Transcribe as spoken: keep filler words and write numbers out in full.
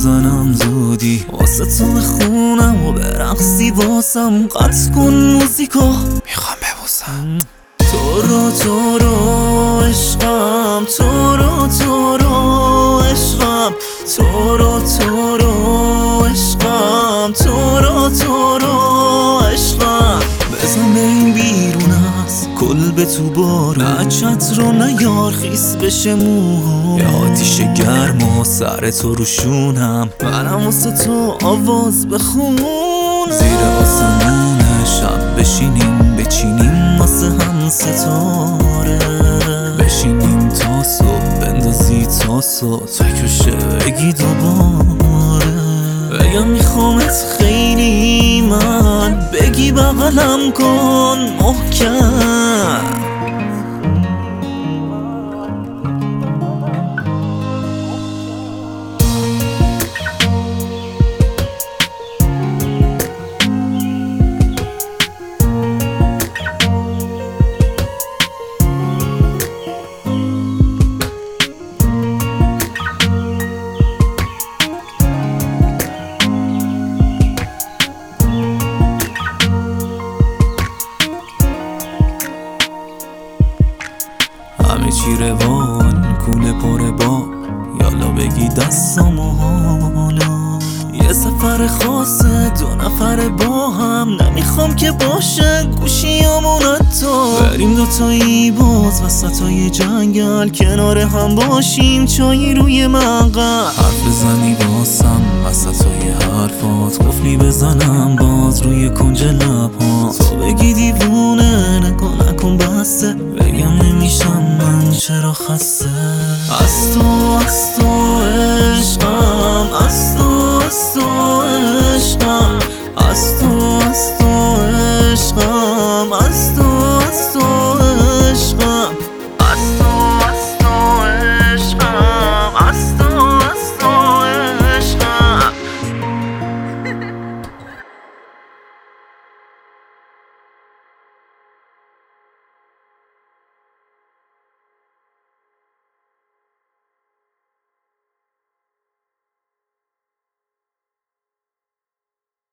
بزنم زودی واسه تو بخونم و برقصی واسم قطع کن موزیکو میخوام ببوسم تو رو تو رو عشقم تو رو تو رو عشقم تو رو تو رو عشقم تو رو تو رو عشقم بزن این بیرون از کل به تو بارو نه چت رو نیار خیس بشه موها یه آتیش گرم و سر تو روشونم منم واسه تو آواز بخونم زیر آسمون شب بشینیم بچینیم واسه هم ستاره بشینیم تا صبح بندازی تا صبح تکوشه بگی دوباره بگم میخوامت خیلی من بگی بغلم کن محکم همه چی روان کونه پره با یالا بگی دستم و حالا یه سفر خاصه دو نفر با هم نمیخوام که باشه گوشیامون تو بریم دوتایی باز وسطای جنگل کنار هم باشیم چایی روی منقل حرف بزنی واسم وسطای حرفات قفلی بزنم باز روی کنج لبها تو بگی دیوونه نکن نکن بسته بگم نمیشم من چرا خسته از تو از تو